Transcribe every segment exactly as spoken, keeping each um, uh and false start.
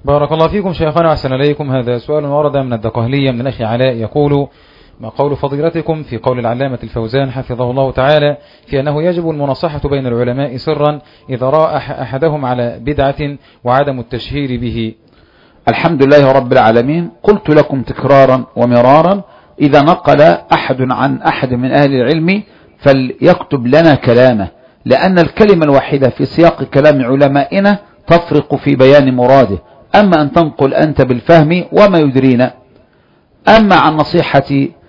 بارك الله فيكم شيخنا وأحسن إليكم. هذا سؤال ورد من الدقهلية من الأخ علاء يقول: ما قول فضيلتكم في قول العلامة الفوزان حفظه الله تعالى في أنه يجب المناصحة بين العلماء سرا إذا رأى أحدهم على بدعة وعدم التشهير به؟ الحمد لله رب العالمين. قلت لكم تكرارا ومرارا: إذا نقل أحد عن أحد من أهل العلم فليكتب لنا كلامه، لأن الكلمة الواحدة في سياق كلام علمائنا تفرق في بيان مراده. أما أن تنقل أنت بالفهم وما يدرينا. أما عن نصيحة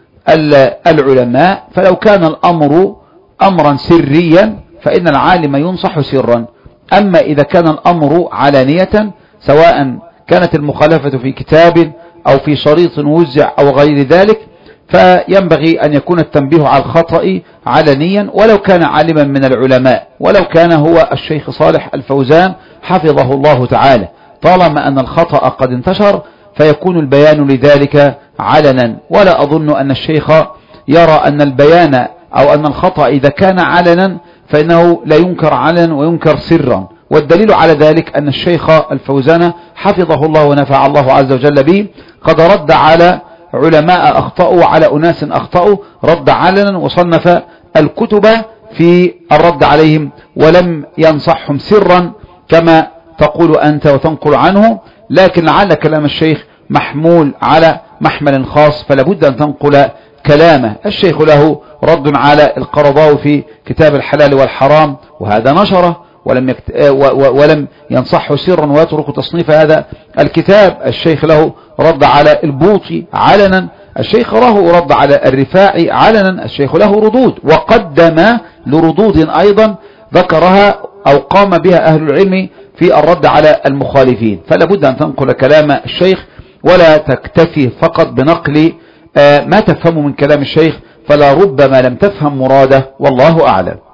العلماء فلو كان الأمر أمرا سريا فإن العالم ينصح سرا. أما إذا كان الأمر علانية، سواء كانت المخالفة في كتاب أو في شريط وزع أو غير ذلك، فينبغي أن يكون التنبيه على الخطأ علنيا ولو كان عالما من العلماء، ولو كان هو الشيخ صالح الفوزان حفظه الله تعالى. طالما أن الخطأ قد انتشر فيكون البيان لذلك علنا. ولا أظن أن الشيخ يرى أن البيان أو أن الخطأ إذا كان علنا فإنه لا ينكر علنا وينكر سرا. والدليل على ذلك أن الشيخ الفوزان حفظه الله ونفع الله عز وجل به قد رد على علماء أخطأوا وعلى أناس أخطأوا، رد علنا وصنف الكتب في الرد عليهم ولم ينصحهم سرا كما تقول أنت وتنقل عنه. لكن لعل كلام الشيخ محمول على محمل خاص، فلابد أن تنقل كلامه. الشيخ له رد على القرضاوي في كتاب الحلال والحرام، وهذا نشره ولم, يكت... ولم ينصحه سرا ويترك تصنيف هذا الكتاب. الشيخ له رد على البوطي علنا، الشيخ له رد على الرفاعي علنا، الشيخ له ردود وقدم لردود أيضا ذكرها أو قام بها أهل العلم في الرد على المخالفين. فلا بد أن تنقل كلام الشيخ ولا تكتفي فقط بنقل ما تفهم من كلام الشيخ، فلا ربما لم تفهم مراده، والله أعلم.